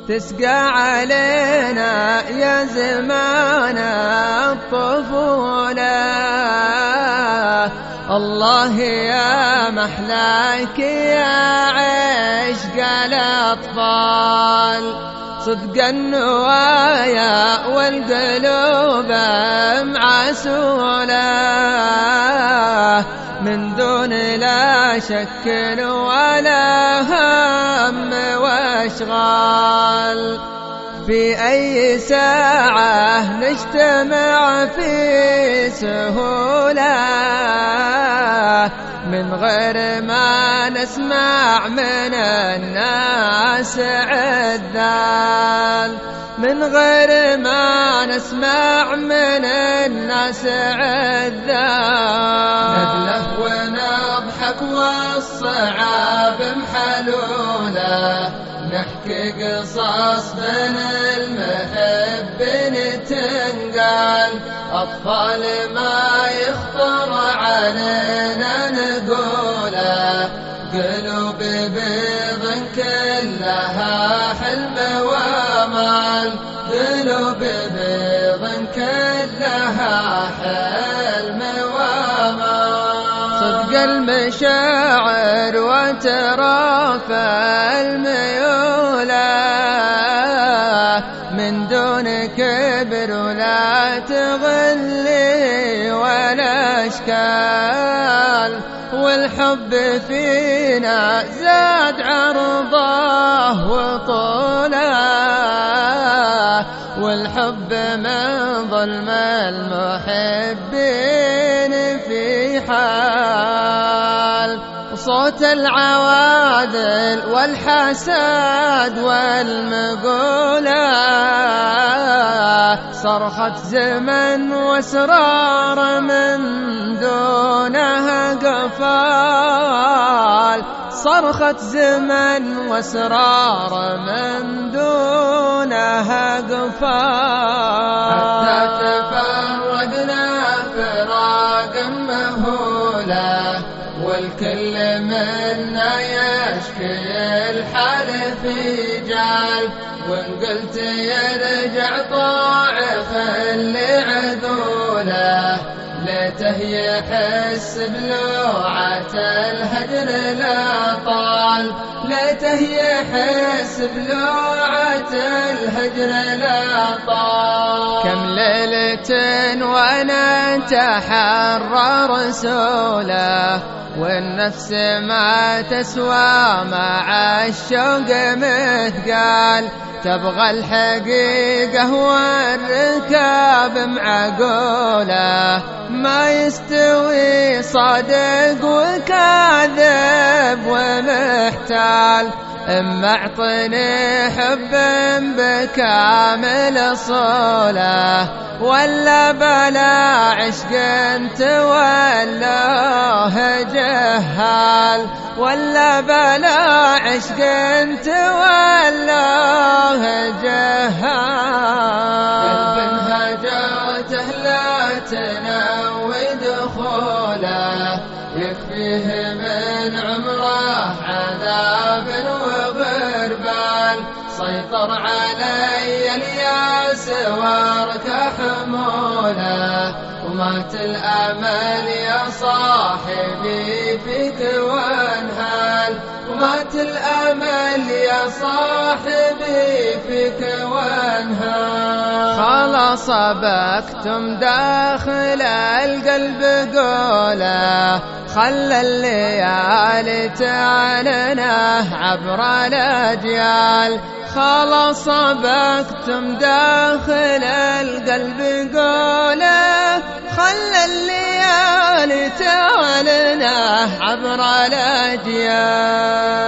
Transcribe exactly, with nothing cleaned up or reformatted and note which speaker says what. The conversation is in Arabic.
Speaker 1: تسقى علينا يا زمان الطفولة. الله يا محلاك يا عشق الأطفال، صدق النوايا والقلوب معسولة، من دون لا شك ولا هم واشغال. في أي ساعة نجتمع في سهولة، من غير ما نسمع من الناس عذال، من غير ما نسمع من الناس عذال.
Speaker 2: نبله ونضحك والصعاب محلولة، نحكي قصص بين المحب تنقال. أطفال ما يخطر علينا نقوله، قلوب بيض كلها حلم وامال، قلوب بيض كلها حلم وامال.
Speaker 1: صدق المشاعر وترافع الميولة، من دون كبر ولا تغلي ولا اشكال. والحب فينا زاد عرضه وطوله، والحب من ظلم المحبين في حال. صوت العوادل والحساد والمقولة، صرخة زمن واسرار من دونها قفال، صرخة زمن واسرار من دونها قفال.
Speaker 2: حتى تفرقنا فراقا مهولا، والكل منا يشكي الحال في جال. وإن قلت يرجع طاعف اللي عذوله، ليته يحس بلوعة الهجر لا طال، ليته يحس بلوعة الهجر لا طال.
Speaker 1: كم ليلة وانا تحرى رسوله، والنفس ما تسوى مع الشوق مثقال. تبغى الحقيقة والركاب معقولة، ما يستوي صادق وكاذب ومحتال. اما اعطني حب بكامل صوله، ولا بلا عشق تولوه جهال، ولا بلا عشق تولوه جهال.
Speaker 2: قلب هجرته لا تنوي دخوله، يكفيه من عمره عذاب وغربال. سيطر علي الياس وارك حموله، ومات الامل يا صاحبي فيك وانهال، ومات الامل يا صاحبي فيك وانهال.
Speaker 1: خلاص بكتم داخل القلب قوله، خلى الليالي تعلنه عبر الأجيال. خلاص بكتم داخل القلب قوله، خلى الليالي تعلنه عبر الأجيال.